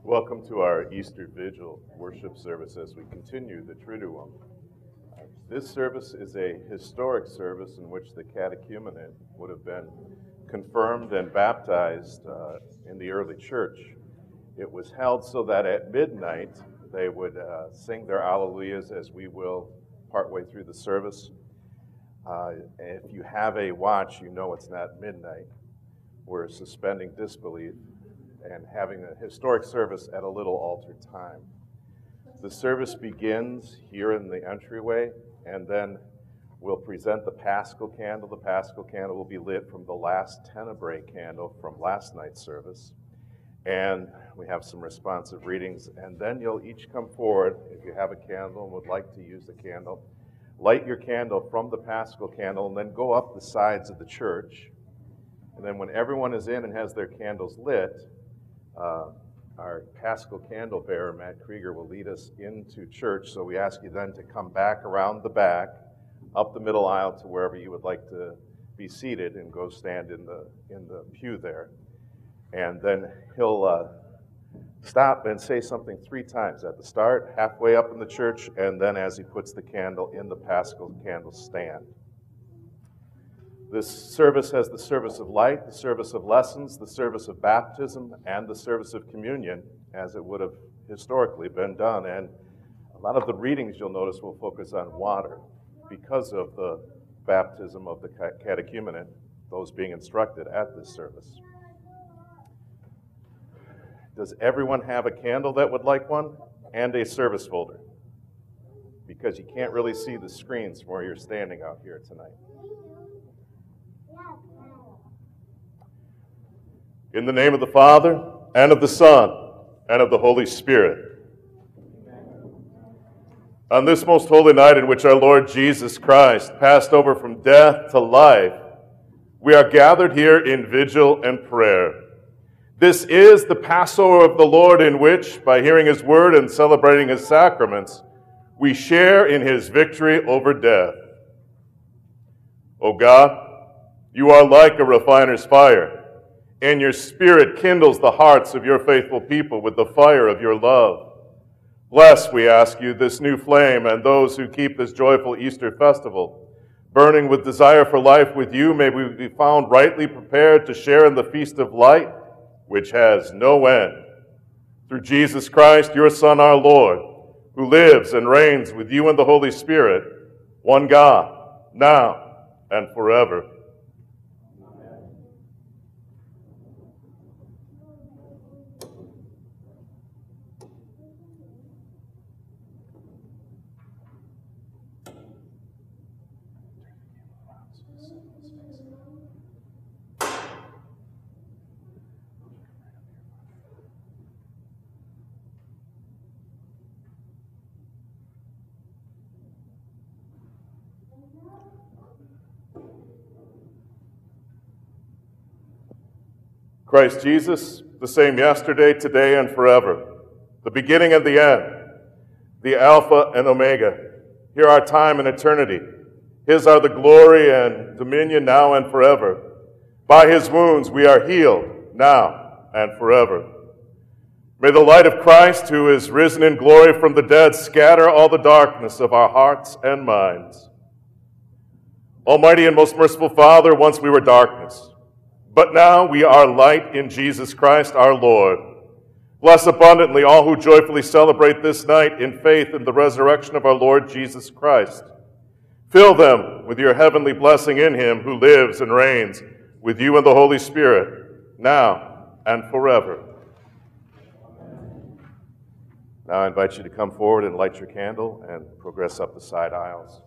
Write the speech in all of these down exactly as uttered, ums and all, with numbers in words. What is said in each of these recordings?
Welcome to our Easter Vigil worship service as we continue the Triduum. Uh, this service is a historic service in which the catechumenate would have been confirmed and baptized uh, in the early church. It was held so that at midnight they would uh, sing their Alleluias, as we will partway through the service. Uh, if you have a watch, you know it's not midnight. We're suspending disbelief and having a historic service at a little altered time. The service begins here in the entryway, and then we'll present the Paschal candle. The Paschal candle will be lit from the last tenebrae candle from last night's service. And we have some responsive readings, and then you'll each come forward, if you have a candle and would like to use the candle, light your candle from the Paschal candle, and then go up the sides of the church. And then when everyone is in and has their candles lit, Uh, our Paschal candle bearer, Matt Krieger, will lead us into church. So we ask you then to come back around the back, up the middle aisle to wherever you would like to be seated, and go stand in the in the pew there. And then he'll uh, stop and say something three times at the start, halfway up in the church, and then as he puts the candle in the Paschal candle stand. This service has the service of light, the service of lessons, the service of baptism, and the service of communion, as it would have historically been done. And a lot of the readings, you'll notice, will focus on water because of the baptism of the catechumenate, those being instructed at this service. Does everyone have a candle that would like one? And a service folder? Because you can't really see the screens from where you're standing out here tonight. In the name of the Father, and of the Son, and of the Holy Spirit. Amen. On this most holy night in which our Lord Jesus Christ passed over from death to life, we are gathered here in vigil and prayer. This is the Passover of the Lord, in which, by hearing his word and celebrating his sacraments, we share in his victory over death. O God, you are like a refiner's fire, and your Spirit kindles the hearts of your faithful people with the fire of your love. Bless, we ask you, this new flame and those who keep this joyful Easter festival. Burning with desire for life with you, may we be found rightly prepared to share in the feast of light, which has no end. Through Jesus Christ, your Son, our Lord, who lives and reigns with you and the Holy Spirit, one God, now and forever. Christ Jesus, the same yesterday, today, and forever, the beginning and the end, the Alpha and Omega. Here are time and eternity. His are the glory and dominion now and forever. By his wounds we are healed now and forever. May the light of Christ, who is risen in glory from the dead, scatter all the darkness of our hearts and minds. Almighty and most merciful Father, once we were darkness, but now we are light in Jesus Christ our Lord. Bless abundantly all who joyfully celebrate this night in faith in the resurrection of our Lord Jesus Christ. Fill them with your heavenly blessing in him who lives and reigns with you and the Holy Spirit, now and forever. Now I invite you to come forward and light your candle and progress up the side aisles.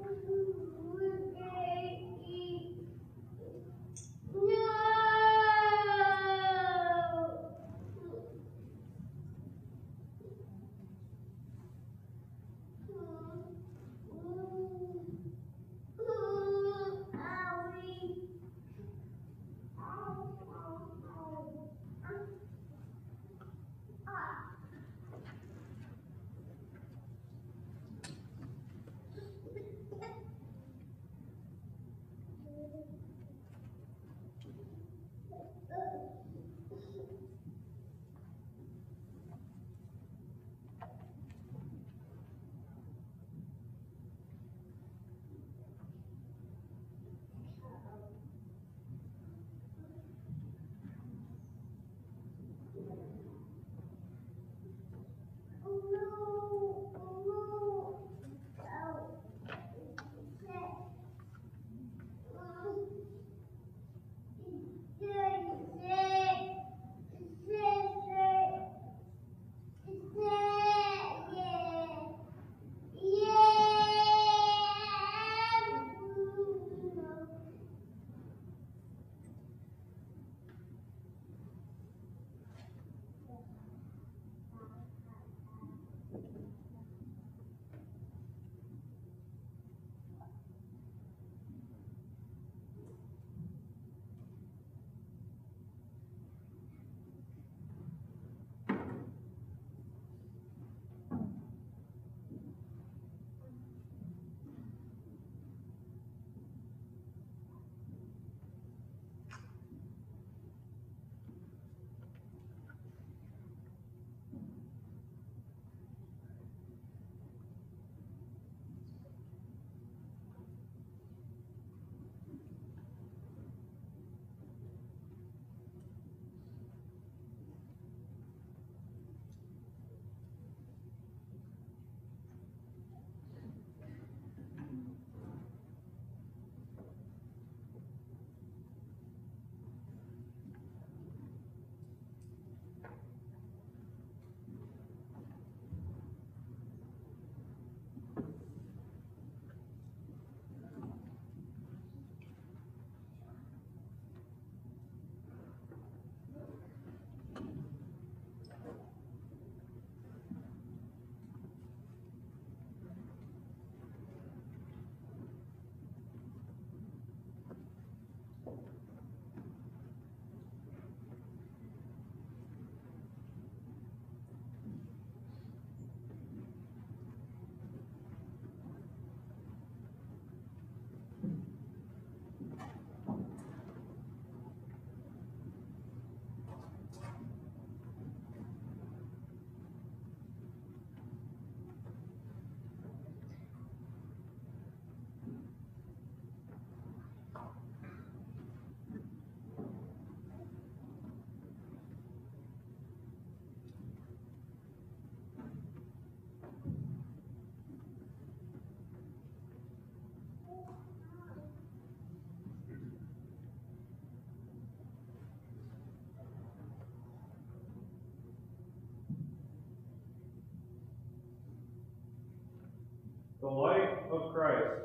The light of Christ.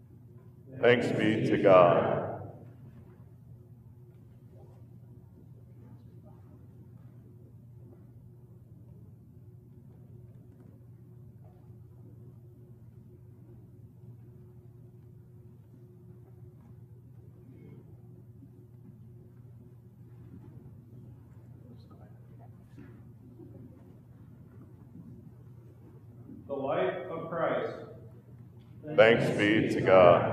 Thanks be to God. The light of Christ. Thanks be to God.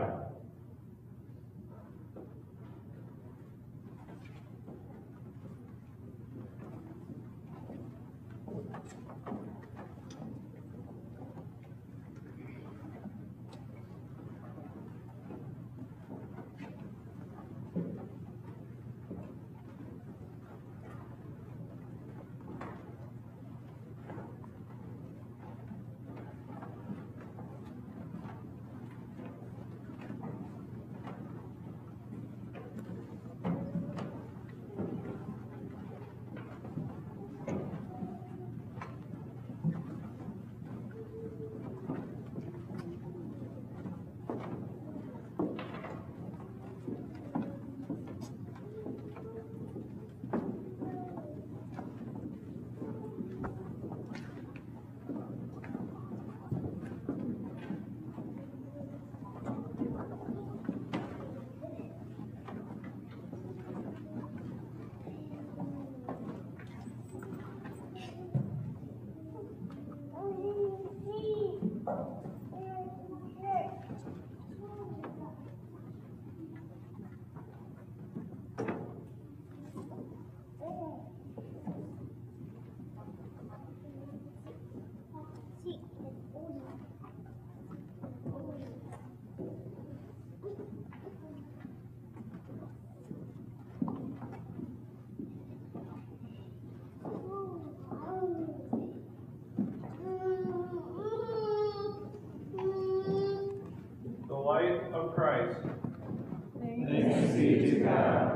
be to God.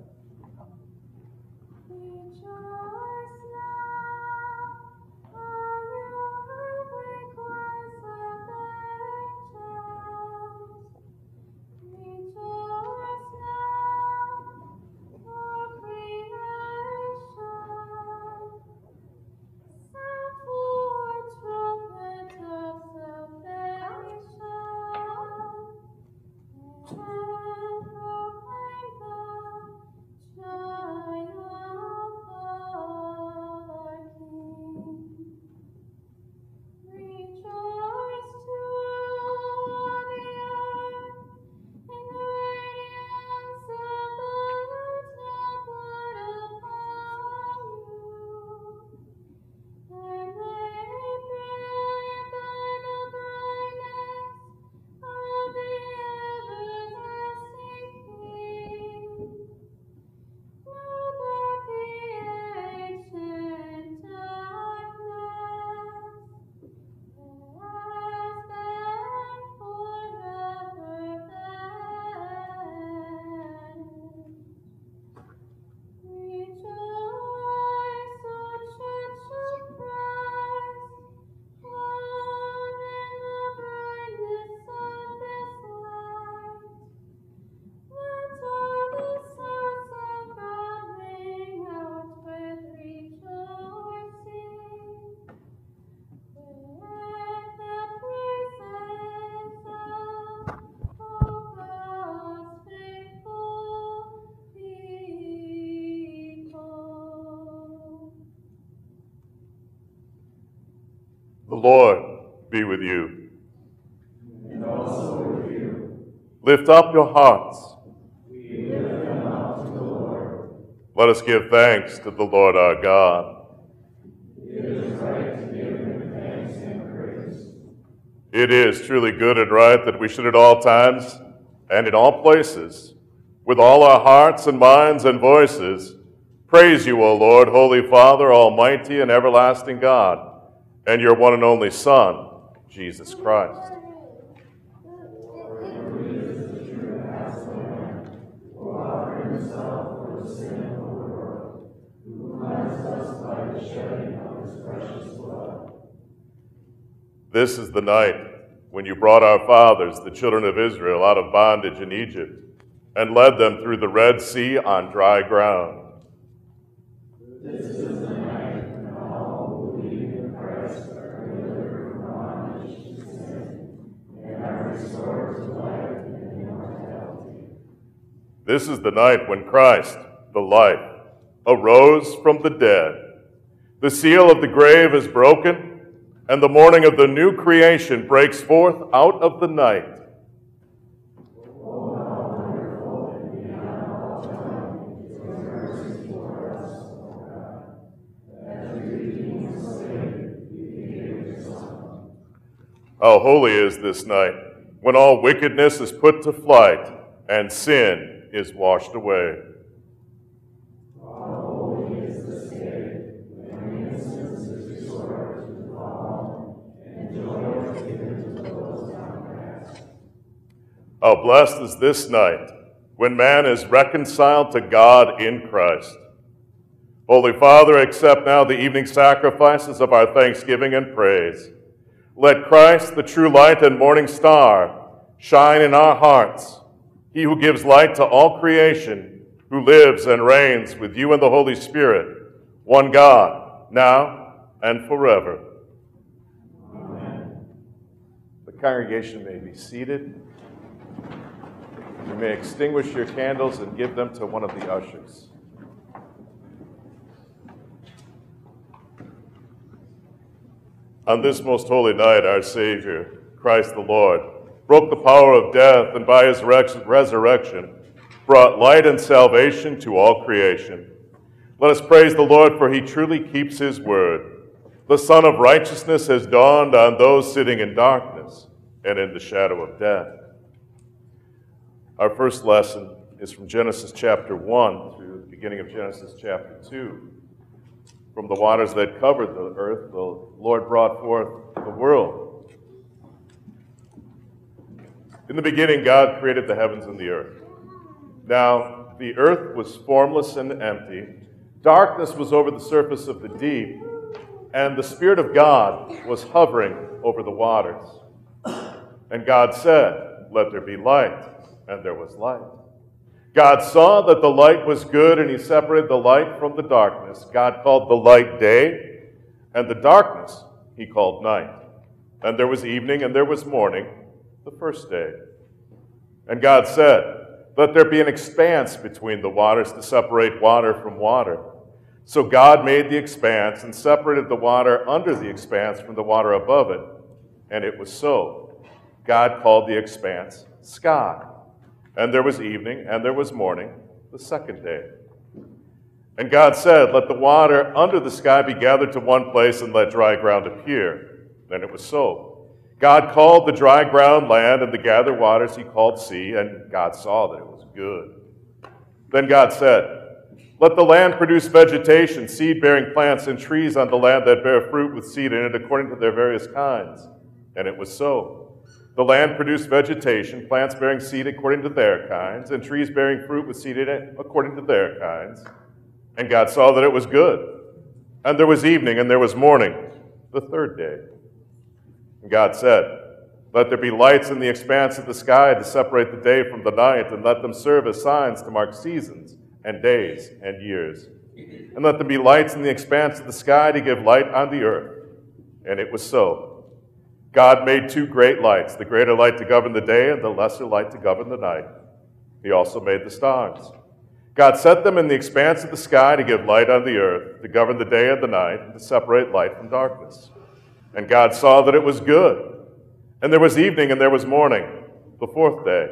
The Lord be with you. And also with you. Lift up your hearts. We lift them up to the Lord. Let us give thanks to the Lord our God. It is right to give him thanks and praise. It is truly good and right that we should at all times and in all places, with all our hearts and minds and voices, praise you, O Lord, Holy Father, Almighty and everlasting God, and your one and only Son, Jesus Christ. This is the night when you brought our fathers, the children of Israel, out of bondage in Egypt, and led them through the Red Sea on dry ground. This is the night when all who believe in Christ are delivered from bondage to sin and are restored to life and immortality. This is the night when Christ, the life, arose from the dead. The seal of the grave is broken, and the morning of the new creation breaks forth out of the night. Oh, how wonderful and beyond all time is your mercy toward us, O God. As we redeem the slave, you gave your Son. How holy is this night, when all wickedness is put to flight and sin is washed away. How holy is this day, when innocence is restored to the fallen, and joy is given to those downcast. How blessed is this night, when man is reconciled to God in Christ. Holy Father, accept now the evening sacrifices of our thanksgiving and praise. Let Christ, the true light and morning star, shine in our hearts, he who gives light to all creation, who lives and reigns with you and the Holy Spirit, one God, now and forever. Amen. The congregation may be seated. You may extinguish your candles and give them to one of the ushers. On this most holy night, our Savior, Christ the Lord, broke the power of death, and by his resurrection brought light and salvation to all creation. Let us praise the Lord, for he truly keeps his word. The Sun of righteousness has dawned on those sitting in darkness and in the shadow of death. Our first lesson is from Genesis chapter one through the beginning of Genesis chapter two. From the waters that covered the earth, the Lord brought forth the world. In the beginning, God created the heavens and the earth. Now the earth was formless and empty. Darkness was over the surface of the deep, and the Spirit of God was hovering over the waters. And God said, "Let there be light," and there was light. God saw that the light was good, and he separated the light from the darkness. God called the light day, and the darkness he called night. And there was evening, and there was morning, the first day. And God said, "Let there be an expanse between the waters to separate water from water." So God made the expanse and separated the water under the expanse from the water above it. And it was so. God called the expanse sky. And there was evening, and there was morning, the second day. And God said, "Let the water under the sky be gathered to one place, and let dry ground appear." And it was so. God called the dry ground land, and the gathered waters he called sea, and God saw that it was good. Then God said, "Let the land produce vegetation, seed-bearing plants, and trees on the land that bear fruit with seed in it according to their various kinds." And it was so. The land produced vegetation, plants bearing seed according to their kinds, and trees bearing fruit with seed in it according to their kinds. And God saw that it was good. And there was evening, and there was morning, the third day. And God said, "Let there be lights in the expanse of the sky to separate the day from the night, and let them serve as signs to mark seasons and days and years. And let there be lights in the expanse of the sky to give light on the earth." And it was so. God made two great lights, the greater light to govern the day and the lesser light to govern the night. He also made the stars. God set them in the expanse of the sky to give light on the earth, to govern the day and the night, and to separate light from darkness. And God saw that it was good. And there was evening and there was morning, the fourth day.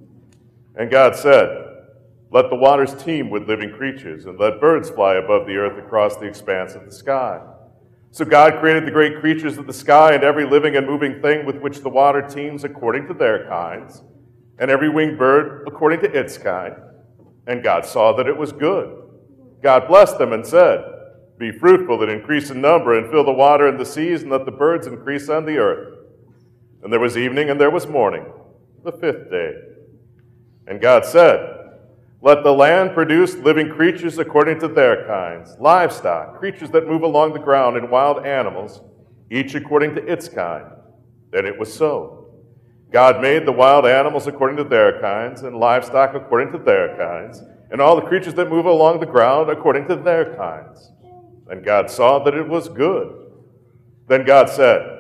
And God said, "Let the waters teem with living creatures, and let birds fly above the earth across the expanse of the sky." So God created the great creatures of the sky and every living and moving thing with which the water teems according to their kinds, and every winged bird according to its kind. And God saw that it was good. God blessed them and said, "Be fruitful and increase in number, and fill the water and the seas, and let the birds increase on the earth." And there was evening and there was morning, the fifth day. And God said, "Let the land produce living creatures according to their kinds, livestock, creatures that move along the ground, and wild animals, each according to its kind." And it was so. God made the wild animals according to their kinds, and livestock according to their kinds, and all the creatures that move along the ground according to their kinds. And God saw that it was good. Then God said,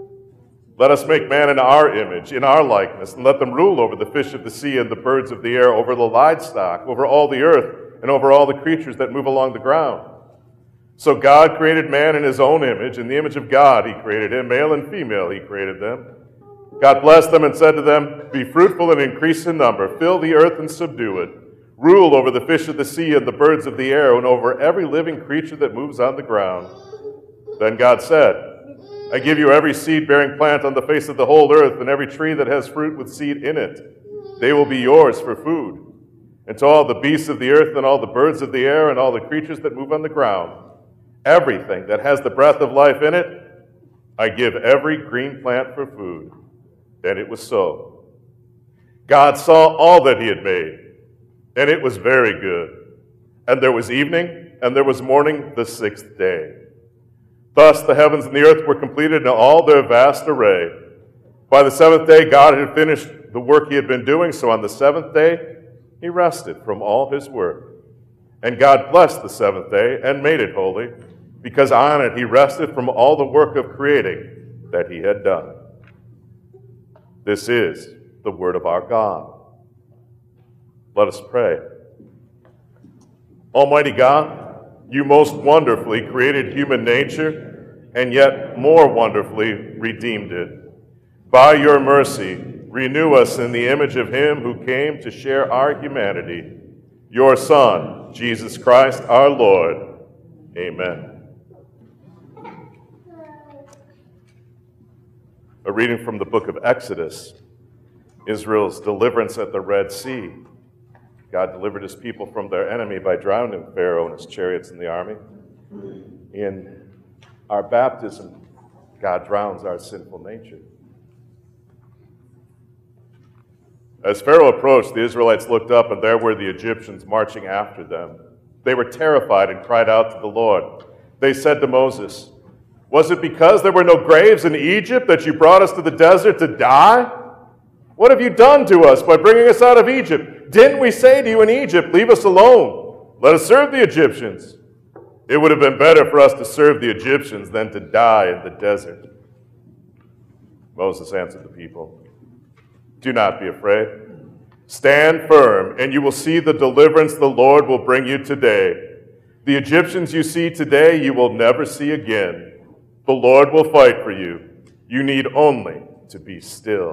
"Let us make man in our image, in our likeness, and let them rule over the fish of the sea and the birds of the air, over the livestock, over all the earth, and over all the creatures that move along the ground." So God created man in his own image. In the image of God he created him, male and female he created them. God blessed them and said to them, "Be fruitful and increase in number, fill the earth and subdue it. Rule over the fish of the sea and the birds of the air, and over every living creature that moves on the ground." Then God said, "I give you every seed-bearing plant on the face of the whole earth, and every tree that has fruit with seed in it. They will be yours for food. And to all the beasts of the earth, and all the birds of the air, and all the creatures that move on the ground, everything that has the breath of life in it, I give every green plant for food." And it was so. God saw all that he had made, and it was very good. And there was evening, and there was morning, the sixth day. Thus the heavens and the earth were completed in all their vast array. By the seventh day God had finished the work he had been doing, so on the seventh day he rested from all his work. And God blessed the seventh day and made it holy, because on it he rested from all the work of creating that he had done. This is the word of our God. Let us pray. Almighty God, you most wonderfully created human nature, and yet more wonderfully redeemed it. By your mercy, renew us in the image of him who came to share our humanity, your Son, Jesus Christ our Lord. Amen. A reading from the book of Exodus, Israel's deliverance at the Red Sea. God delivered his people from their enemy by drowning Pharaoh and his chariots in the army. In our baptism, God drowns our sinful nature. As Pharaoh approached, the Israelites looked up, and there were the Egyptians marching after them. They were terrified and cried out to the Lord. They said to Moses, "Was it because there were no graves in Egypt that you brought us to the desert to die? What have you done to us by bringing us out of Egypt? Didn't we say to you in Egypt, 'Leave us alone, let us serve the Egyptians'? It would have been better for us to serve the Egyptians than to die in the desert." Moses answered the people, "Do not be afraid. Stand firm, and you will see the deliverance the Lord will bring you today. The Egyptians you see today, you will never see again. The Lord will fight for you. You need only to be still."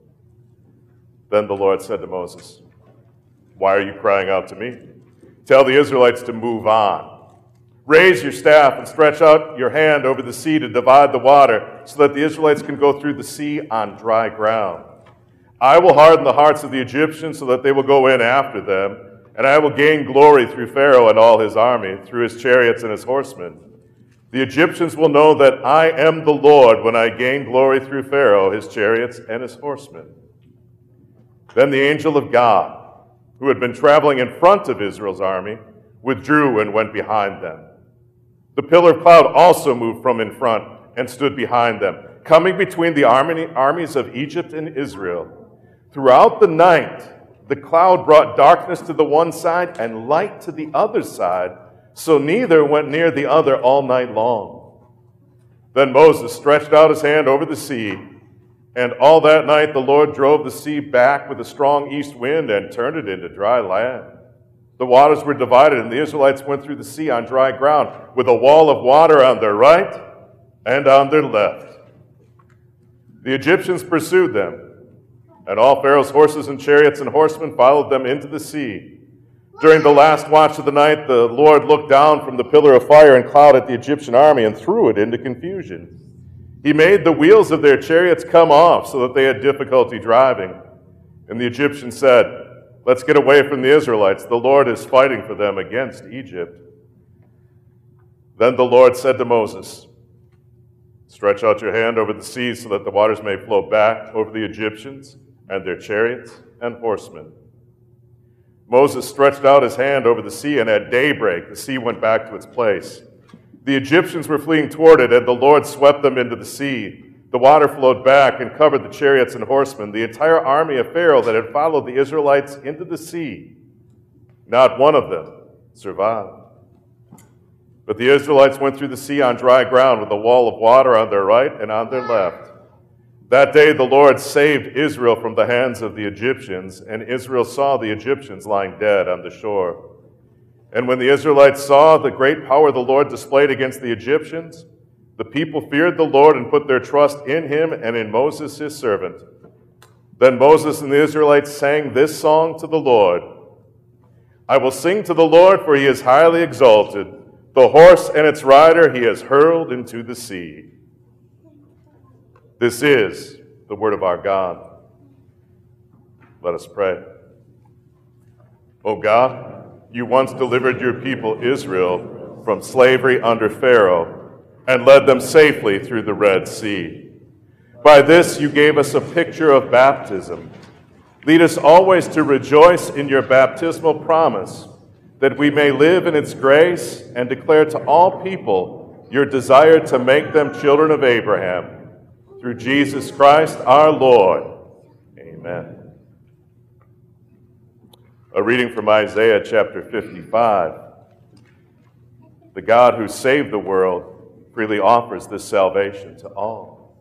Then the Lord said to Moses, "Why are you crying out to me? Tell the Israelites to move on. Raise your staff and stretch out your hand over the sea to divide the water so that the Israelites can go through the sea on dry ground. I will harden the hearts of the Egyptians so that they will go in after them, and I will gain glory through Pharaoh and all his army, through his chariots and his horsemen. The Egyptians will know that I am the Lord when I gain glory through Pharaoh, his chariots, and his horsemen." Then the angel of God, who had been traveling in front of Israel's army, withdrew and went behind them. The pillar of cloud also moved from in front and stood behind them, coming between the army, armies of Egypt and Israel. Throughout the night, the cloud brought darkness to the one side and light to the other side, so neither went near the other all night long. Then Moses stretched out his hand over the sea, and all that night the Lord drove the sea back with a strong east wind and turned it into dry land. The waters were divided, and the Israelites went through the sea on dry ground, with a wall of water on their right and on their left. The Egyptians pursued them, and all Pharaoh's horses and chariots and horsemen followed them into the sea. During the last watch of the night, the Lord looked down from the pillar of fire and cloud at the Egyptian army and threw it into confusion. He made the wheels of their chariots come off so that they had difficulty driving. And the Egyptians said, "Let's get away from the Israelites. The Lord is fighting for them against Egypt." Then the Lord said to Moses, "Stretch out your hand over the sea so that the waters may flow back over the Egyptians and their chariots and horsemen." Moses stretched out his hand over the sea, and at daybreak the sea went back to its place. The Egyptians were fleeing toward it, and the Lord swept them into the sea. The water flowed back and covered the chariots and horsemen, the entire army of Pharaoh that had followed the Israelites into the sea. Not one of them survived. But the Israelites went through the sea on dry ground with a wall of water on their right and on their left. That day the Lord saved Israel from the hands of the Egyptians, and Israel saw the Egyptians lying dead on the shore. And when the Israelites saw the great power the Lord displayed against the Egyptians, the people feared the Lord and put their trust in him and in Moses his servant. Then Moses and the Israelites sang this song to the Lord. "I will sing to the Lord, for he is highly exalted. The horse and its rider he has hurled into the sea." This is the word of our God. Let us pray. O God, you once delivered your people Israel from slavery under Pharaoh and led them safely through the Red Sea. By this you gave us a picture of baptism. Lead us always to rejoice in your baptismal promise, that we may live in its grace and declare to all people your desire to make them children of Abraham. Through Jesus Christ our Lord. Amen. A reading from Isaiah chapter fifty-five. The God who saved the world freely offers this salvation to all.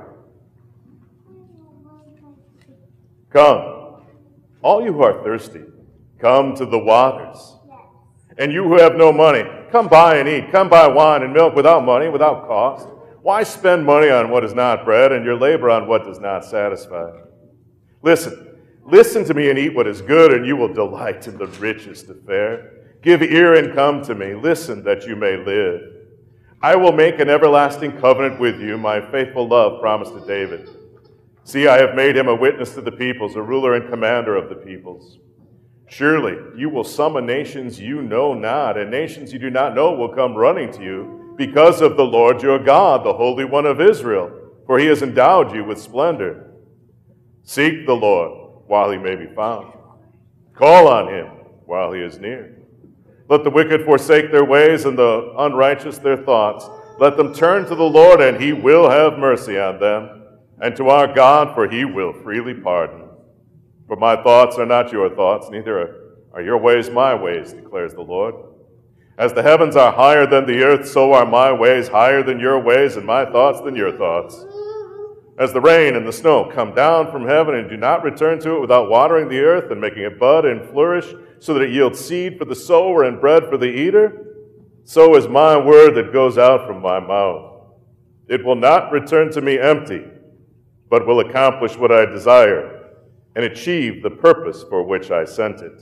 Come, all you who are thirsty, come to the waters. And you who have no money, come buy and eat. Come buy wine and milk without money, without cost. Why spend money on what is not bread and your labor on what does not satisfy? Listen, listen to me and eat what is good, and you will delight in the richest of fare. Give ear and come to me. Listen that you may live. I will make an everlasting covenant with you, my faithful love promised to David. See, I have made him a witness to the peoples, a ruler and commander of the peoples. Surely you will summon nations you know not, and nations you do not know will come running to you because of the Lord your God, the Holy One of Israel, for he has endowed you with splendor. Seek the Lord while he may be found. Call on him while he is near. Let the wicked forsake their ways and the unrighteous their thoughts. Let them turn to the Lord, and he will have mercy on them, and to our God, for he will freely pardon. For my thoughts are not your thoughts, neither are, are your ways my ways, declares the Lord. As the heavens are higher than the earth, so are my ways higher than your ways, and my thoughts than your thoughts. As the rain and the snow come down from heaven and do not return to it without watering the earth and making it bud and flourish, so that it yields seed for the sower and bread for the eater, so is my word that goes out from my mouth. It will not return to me empty, but will accomplish what I desire and achieve the purpose for which I sent it.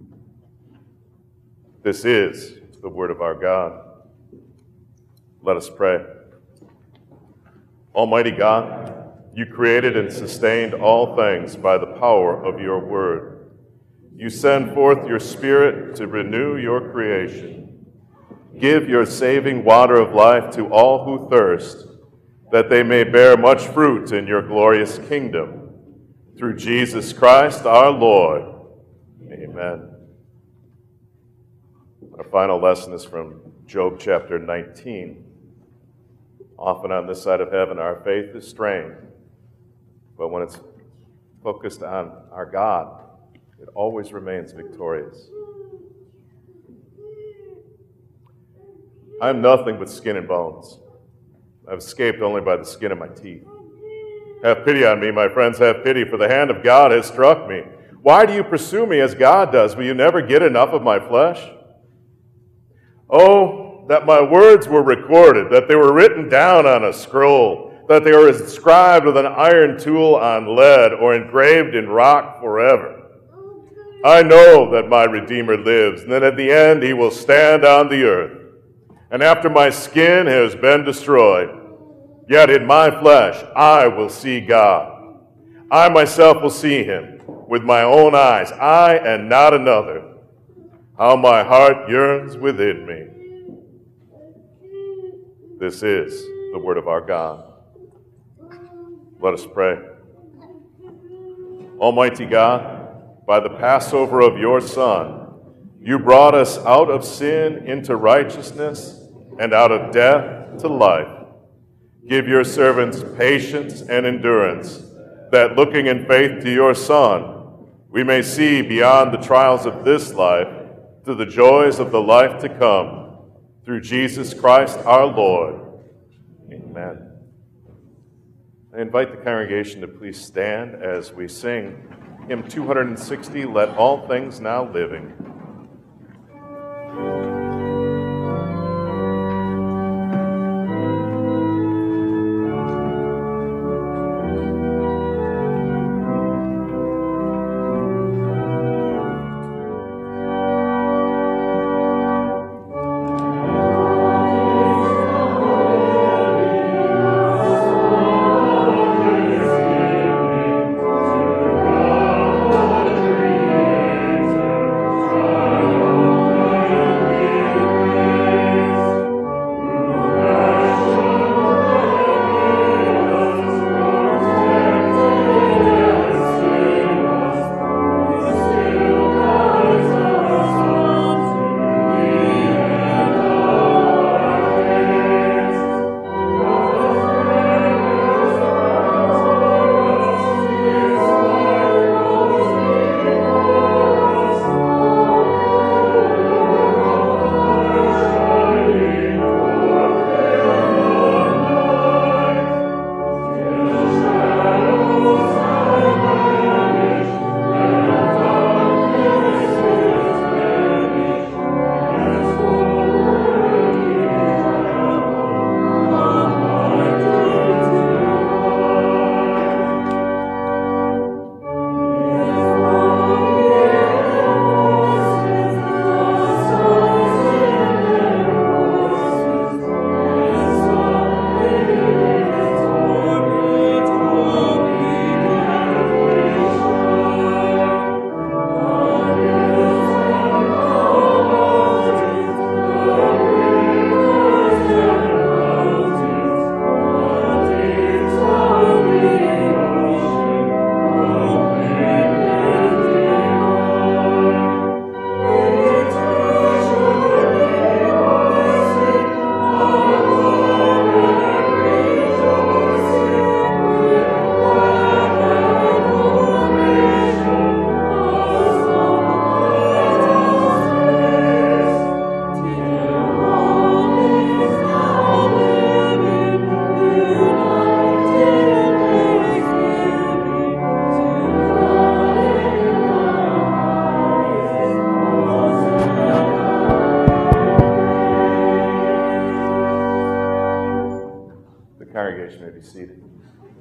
This is the word of our God. Let us pray. Almighty God, you created and sustained all things by the power of your word. You send forth your Spirit to renew your creation. Give your saving water of life to all who thirst, that they may bear much fruit in your glorious kingdom. Through Jesus Christ our Lord. Amen. Our final lesson is from Job chapter nineteen. Often on this side of heaven, our faith is strained, but when it's focused on our God, it always remains victorious. I am nothing but skin and bones. I've escaped only by the skin of my teeth. Have pity on me, my friends, have pity, for the hand of God has struck me. Why do you pursue me as God does? Will you never get enough of my flesh? Oh, that my words were recorded, that they were written down on a scroll, that they were inscribed with an iron tool on lead or engraved in rock forever. I know that my Redeemer lives, and that at the end he will stand on the earth. And after my skin has been destroyed, yet in my flesh I will see God. I myself will see him with my own eyes, I and not another. How my heart yearns within me. This is the word of our God. Let us pray. Almighty God, by the Passover of your Son, you brought us out of sin into righteousness and out of death to life. Give your servants patience and endurance, that looking in faith to your Son, we may see beyond the trials of this life to the joys of the life to come, through Jesus Christ our Lord. Amen. I invite the congregation to please stand as we sing hymn two hundred sixty, Let All Things Now Living. Amen.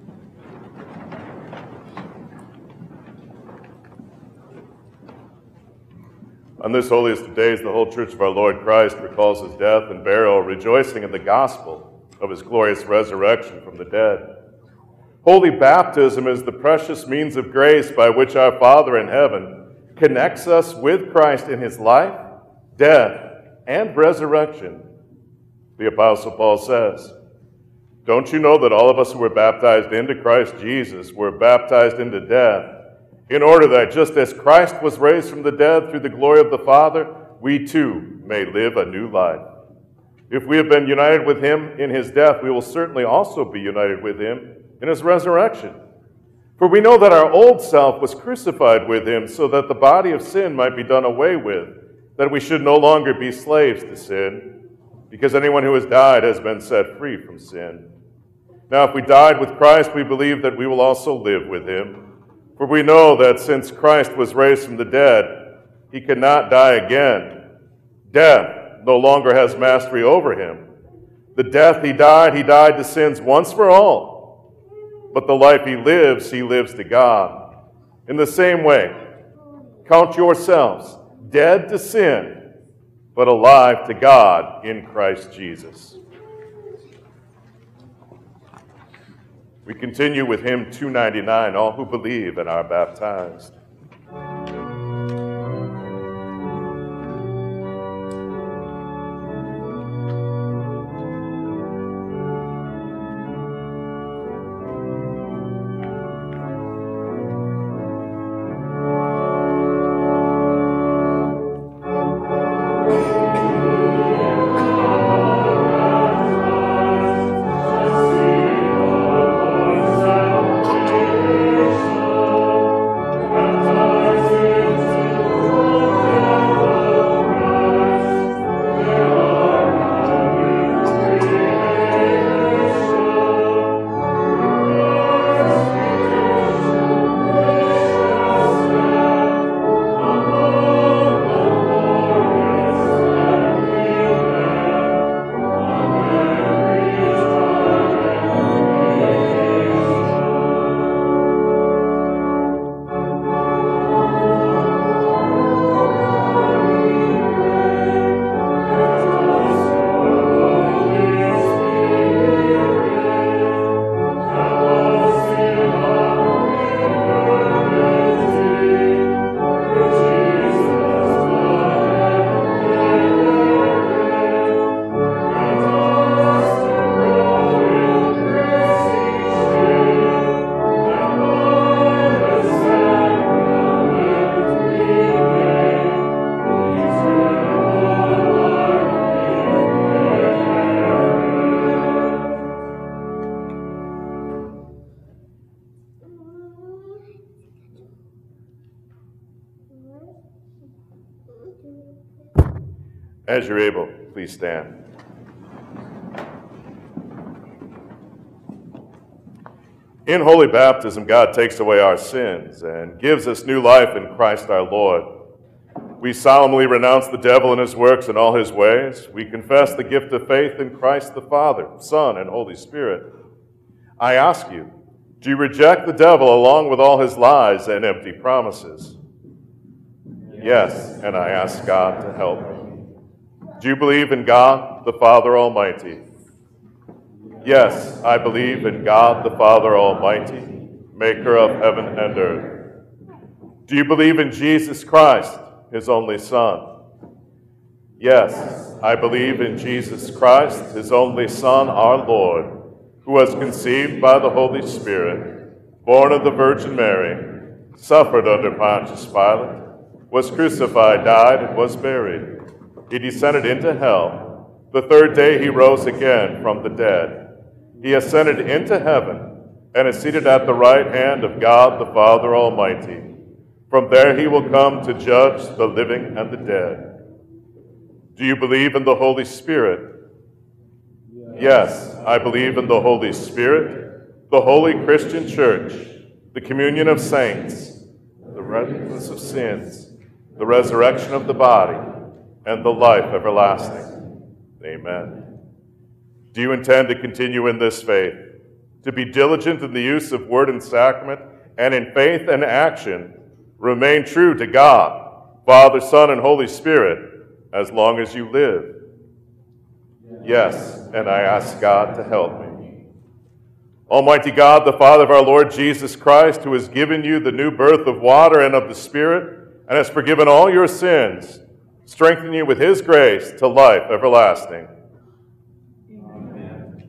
On this holiest of days, the whole Church of our Lord Christ recalls his death and burial, rejoicing in the gospel of his glorious resurrection from the dead. Holy baptism is the precious means of grace by which our Father in heaven connects us with Christ in his life, death, and resurrection. The Apostle Paul says, "Don't you know that all of us who were baptized into Christ Jesus were baptized into death, in order that just as Christ was raised from the dead through the glory of the Father, we too may live a new life. If we have been united with him in his death, we will certainly also be united with him in his resurrection. For we know that our old self was crucified with him so that the body of sin might be done away with, that we should no longer be slaves to sin, because anyone who has died has been set free from sin. Now if we died with Christ, we believe that we will also live with him. For we know that since Christ was raised from the dead, he cannot die again. Death no longer has mastery over him. The death he died, he died to sins once for all. But the life he lives, he lives to God. In the same way, count yourselves dead to sin, but alive to God in Christ Jesus." We continue with hymn two ninety-nine, "All Who Believe and Are Baptized." As you're able, please stand. In holy baptism, God takes away our sins and gives us new life in Christ our Lord. We solemnly renounce the devil and his works and all his ways. We confess the gift of faith in Christ the Father, Son, and Holy Spirit. I ask you, do you reject the devil along with all his lies and empty promises? Yes, and I ask God to help me. Do you believe in God, the Father Almighty? Yes, I believe in God, the Father Almighty, maker of heaven and earth. Do you believe in Jesus Christ, his only Son? Yes, I believe in Jesus Christ, his only Son, our Lord, who was conceived by the Holy Spirit, born of the Virgin Mary, suffered under Pontius Pilate, was crucified, died, and was buried. He descended into hell. The third day he rose again from the dead. He ascended into heaven and is seated at the right hand of God the Father Almighty. From there he will come to judge the living and the dead. Do you believe in the Holy Spirit? Yes, I believe in the Holy Spirit, the holy Christian church, the communion of saints, the forgiveness of sins, the resurrection of the body, and the life everlasting. Amen. Do you intend to continue in this faith? to be diligent in the use of word and sacrament, and in faith and action, remain true to God, Father, Son, and Holy Spirit, as long as you live? Yes, and I ask God to help me. Almighty God, the Father of our Lord Jesus Christ, who has given you the new birth of water and of the Spirit, and has forgiven all your sins, strengthen you with his grace to life everlasting. Amen.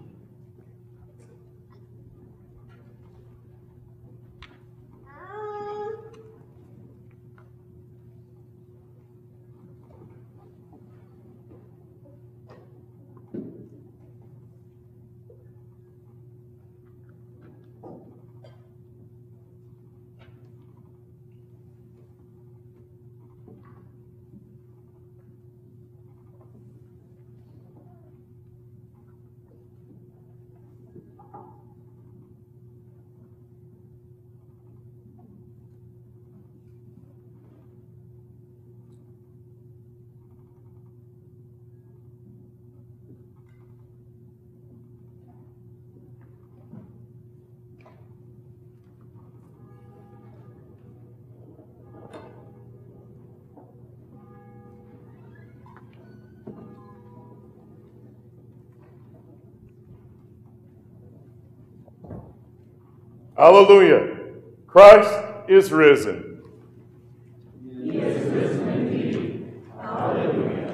Hallelujah. Christ is risen. He is risen indeed. Hallelujah.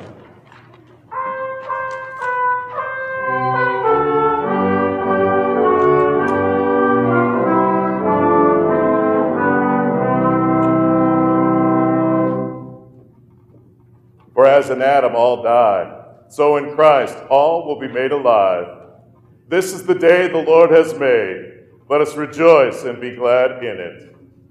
For as in Adam all die, so in Christ all will be made alive. This is the day the Lord has made. Let us rejoice and be glad in it.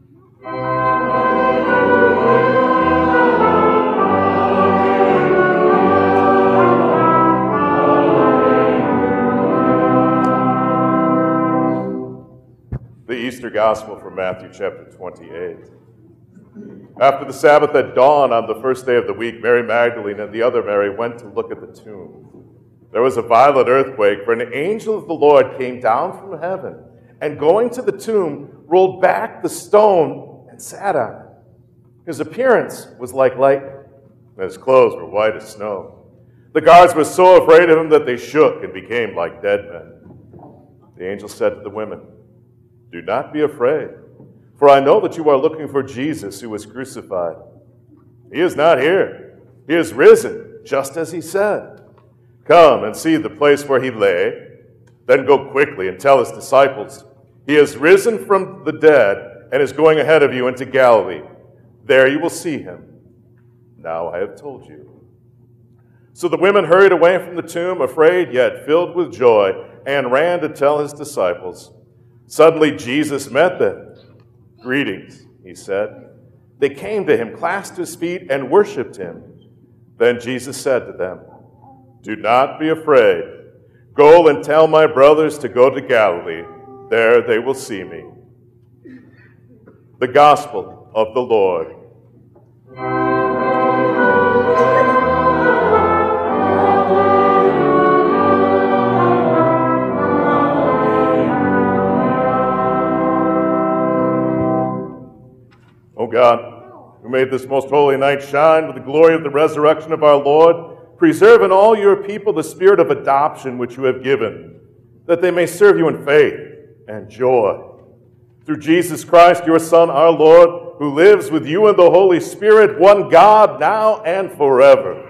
The Easter Gospel from Matthew chapter twenty-eight. After the Sabbath at dawn on the first day of the week, Mary Magdalene and the other Mary went to look at the tomb. There was a violent earthquake, for an angel of the Lord came down from heaven, and going to the tomb, rolled back the stone and sat on it. His appearance was like lightning, and his clothes were white as snow. The guards were so afraid of him that they shook and became like dead men. The angel said to the women, "Do not be afraid, for I know that you are looking for Jesus who was crucified. He is not here. He is risen, just as he said. Come and see the place where he lay. Then go quickly and tell his disciples, he has risen from the dead and is going ahead of you into Galilee. There you will see him. Now I have told you." So the women hurried away from the tomb, afraid yet filled with joy, and ran to tell his disciples. Suddenly Jesus met them. "Greetings," he said. They came to him, clasped his feet, and worshipped him. Then Jesus said to them, "Do not be afraid. Go and tell my brothers to go to Galilee. There they will see me." The Gospel of the Lord. O God, who made this most holy night shine with the glory of the resurrection of our Lord, preserve in all your people the spirit of adoption which you have given, that they may serve you in faith and joy. Through Jesus Christ, your Son, our Lord, who lives with you in the Holy Spirit, one God, now and forever.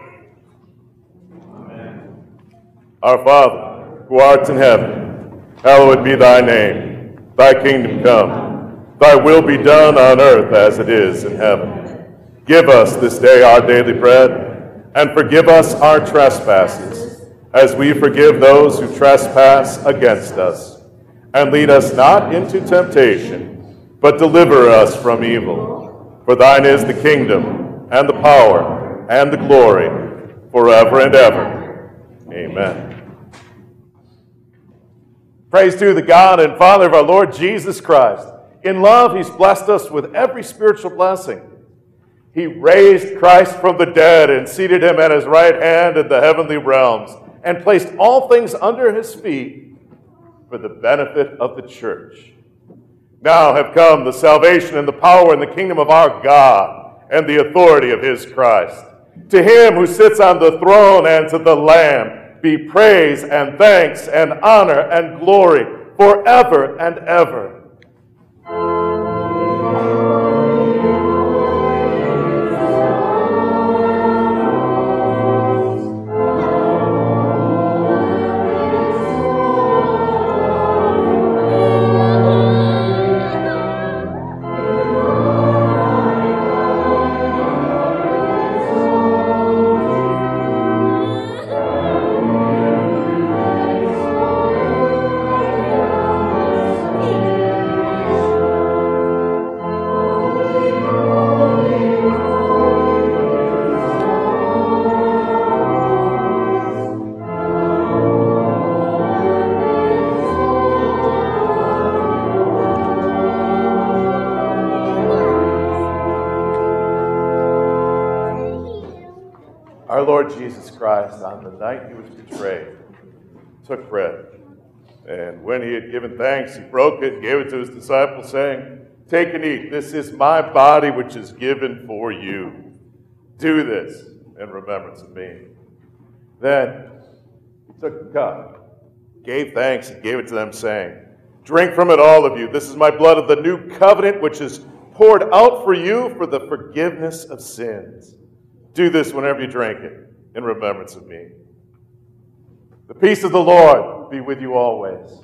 Amen. Our Father, who art in heaven, hallowed be thy name. Thy kingdom come. Thy will be done on earth as it is in heaven. Give us this day our daily bread, and forgive us our trespasses, as we forgive those who trespass against us. And lead us not into temptation, but deliver us from evil. For thine is the kingdom, and the power, and the glory, forever and ever. Amen. Praise to the God and Father of our Lord Jesus Christ. In love, he's blessed us with every spiritual blessing. He raised Christ from the dead and seated him at his right hand in the heavenly realms, and placed all things under his feet. for the benefit of the church. Now have come the salvation and the power and the kingdom of our God and the authority of his Christ. To him who sits on the throne and to the Lamb be praise and thanks and honor and glory forever and ever. Our Lord Jesus Christ, on the night he was betrayed, took bread. And when he had given thanks, he broke it and gave it to his disciples, saying, "Take and eat. This is my body, which is given for you. Do this in remembrance of me." Then he took the cup, gave thanks, and gave it to them, saying, "Drink from it, all of you. This is my blood of the new covenant, which is poured out for you for the forgiveness of sins. Do this whenever you drink it in remembrance of me." The peace of the Lord be with you always.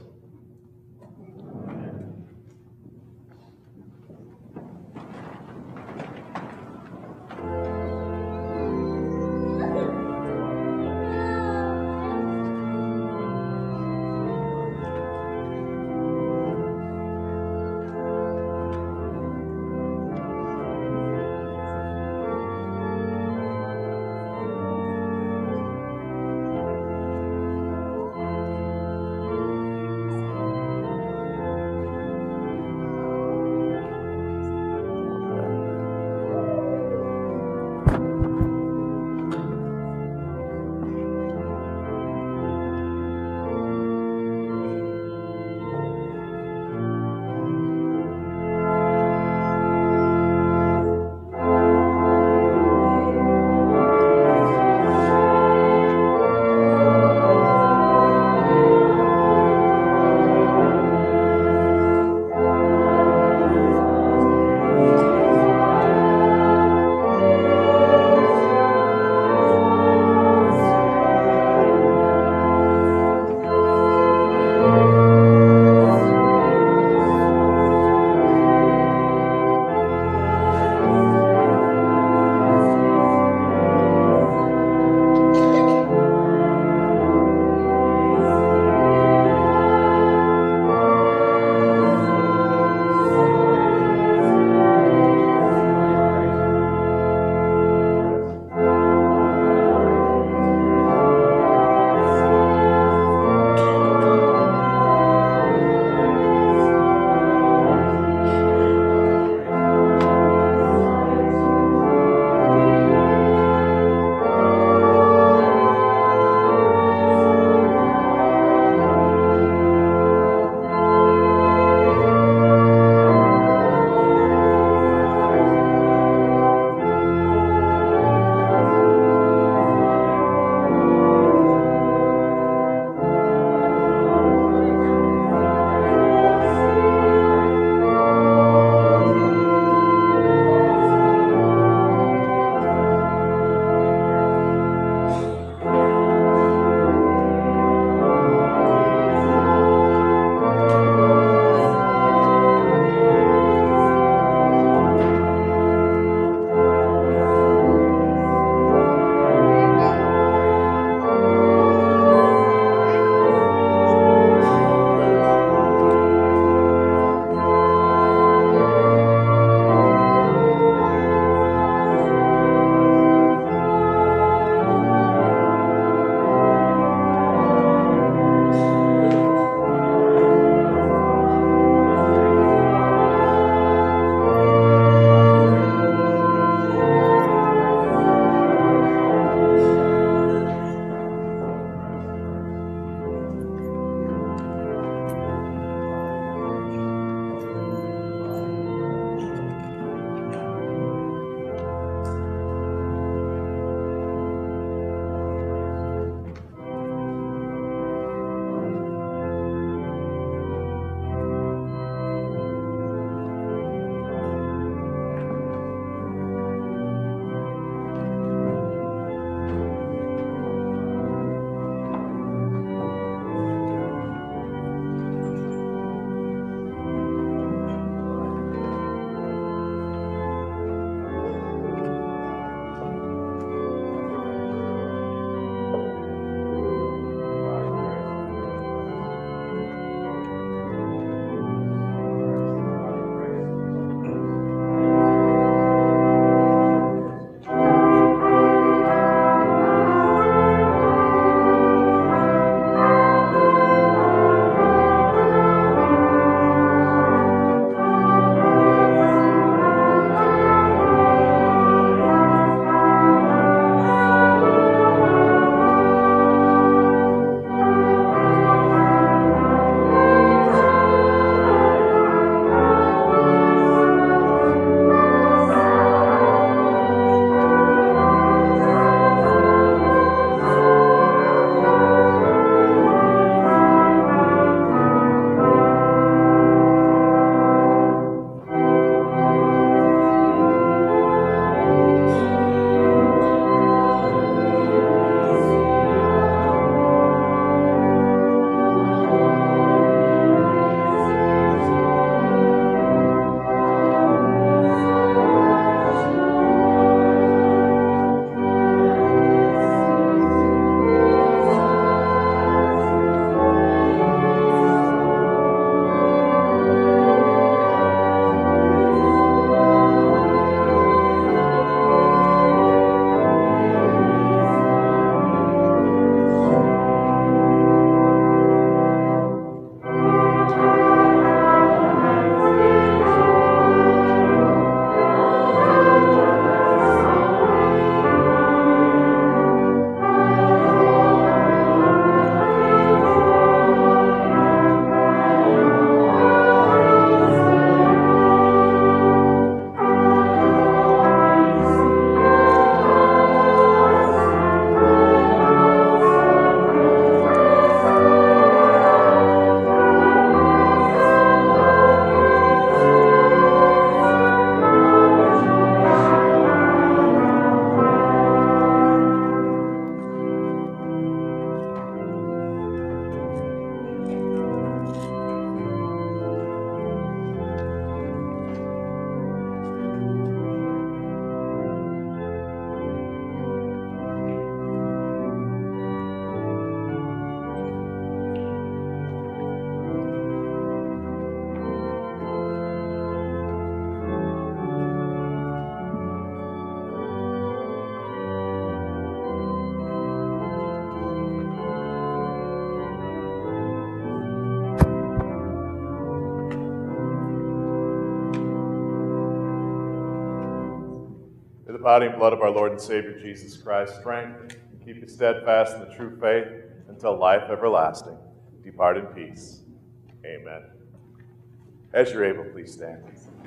body and blood of our Lord and Savior Jesus Christ, strength and keep you steadfast in the true faith until life everlasting. Depart in peace. Amen. As you're able, please stand.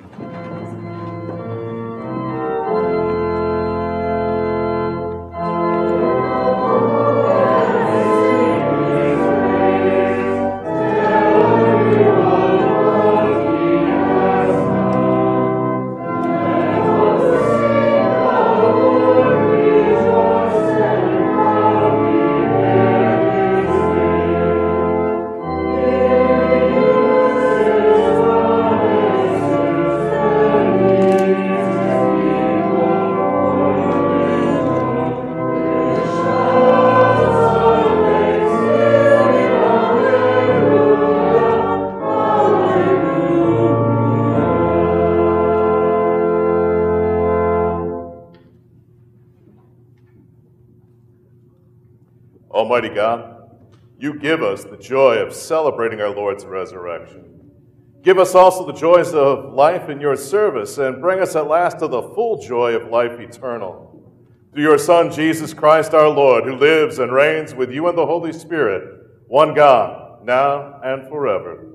Almighty God, you give us the joy of celebrating our Lord's resurrection. Give us also the joys of life in your service, and bring us at last to the full joy of life eternal. Through your Son, Jesus Christ our Lord, who lives and reigns with you and the Holy Spirit, one God, now and forever.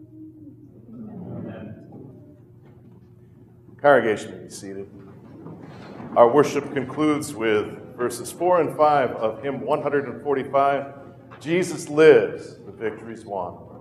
Amen. Congregation, may be seated. Our worship concludes with verses four and five of hymn one forty-five, Jesus lives, the victory's won.